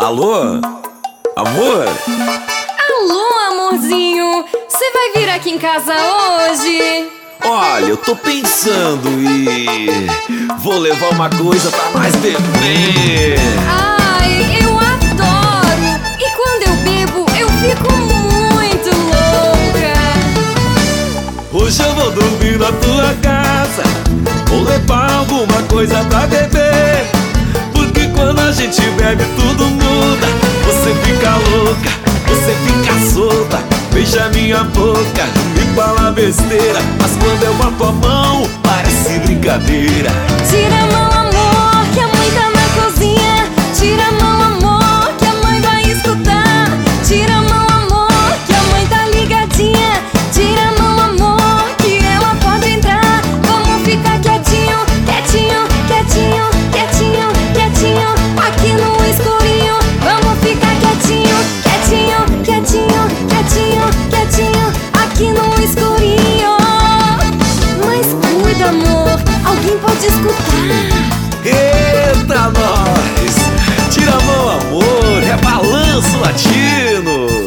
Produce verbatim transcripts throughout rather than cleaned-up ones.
Alô? Amor? Alô, amorzinho, você vai vir aqui em casa hoje? Olha, eu tô pensando e vou levar uma coisa pra nós beber. Ai, eu adoro! E quando eu bebo, eu fico muito louca. Hoje eu vou dormir na tua casa, vou levar alguma coisa pra beber. Porque quando a gente bebe tudo muda. Você fica louca, você fica solta, beija minha boca, me fala besteira. Mas quando eu boto a mão, parece brincadeira. Tira a mão, amor, que a mãe tá na cozinha. Tira a mão, amor, que a mãe vai escutar. Tira a mão, amor, que a mãe tá ligadinha. Tira a mão, amor, que ela pode entrar. Vamos ficar quietinho, quietinho, quietinho, quietinho, quietinho, aqui no escurinho. Vamos ficar quietinho, quietinho, quietinho, quietinho, quietinho, aqui no escurinho. Mas cuida, amor, alguém pode escutar. Eita, nós! Tira a mão, amor, é balanço latino.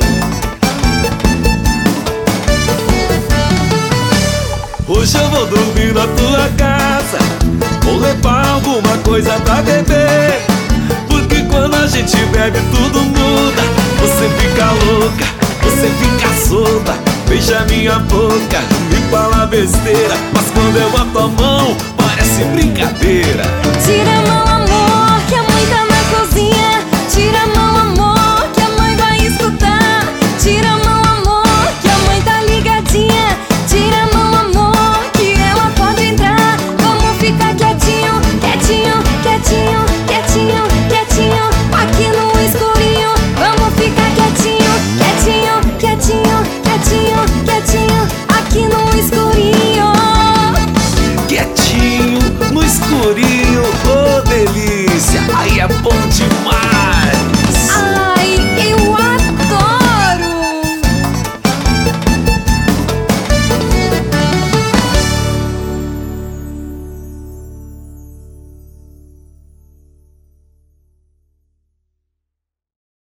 Hoje eu vou dormir na tua casa, vou levar alguma coisa pra beber. Porque quando a gente bebe tudo muda. Você fica louca, você fica solta, beija minha boca, me fala besteira. Mas quando eu boto a mão, parece brincadeira. Tira a mão,